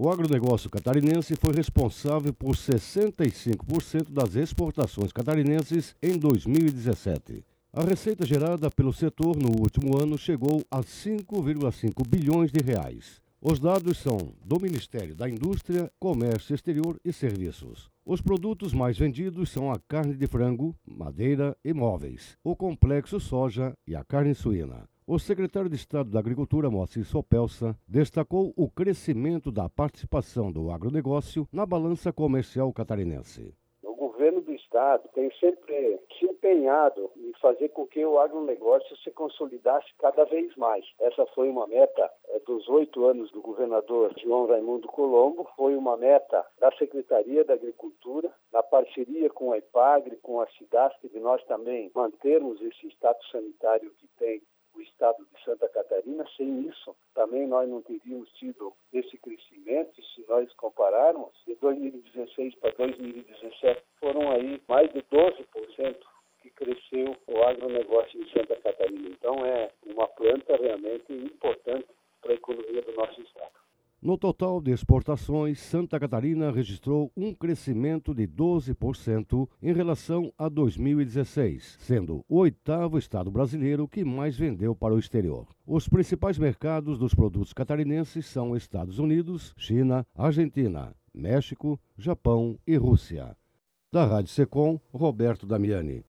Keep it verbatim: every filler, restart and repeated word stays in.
O agronegócio catarinense foi responsável por sessenta e cinco por cento das exportações catarinenses em dois mil e dezessete. A receita gerada pelo setor no último ano chegou a cinco vírgula cinco bilhões de reais. Os dados são do Ministério da Indústria, Comércio Exterior e Serviços. Os produtos mais vendidos são a carne de frango, madeira e móveis, o complexo soja e a carne suína. O secretário de Estado da Agricultura, Moacir Sopelsa, destacou o crescimento da participação do agronegócio na balança comercial catarinense. O governo do Estado tem sempre se empenhado em fazer com que o agronegócio se consolidasse cada vez mais. Essa foi uma meta é, dos oito anos do governador João Raimundo Colombo, foi uma meta da Secretaria da Agricultura, na parceria com a Epagre, com a Cidasc, de nós também mantermos esse status sanitário que tem o estado de Santa Catarina. Sem isso, também nós não teríamos tido esse crescimento. E se nós compararmos, de dois mil e dezesseis para dois mil e dezessete, foram aí mais de doze por cento que cresceu o agronegócio em Santa Catarina. Então, é uma planta realmente importante para a economia do nosso estado. No total de exportações, Santa Catarina registrou um crescimento de doze por cento em relação a dois mil e dezesseis, sendo o oitavo estado brasileiro que mais vendeu para o exterior. Os principais mercados dos produtos catarinenses são Estados Unidos, China, Argentina, México, Japão e Rússia. Da Rádio Secom, Roberto Damiani.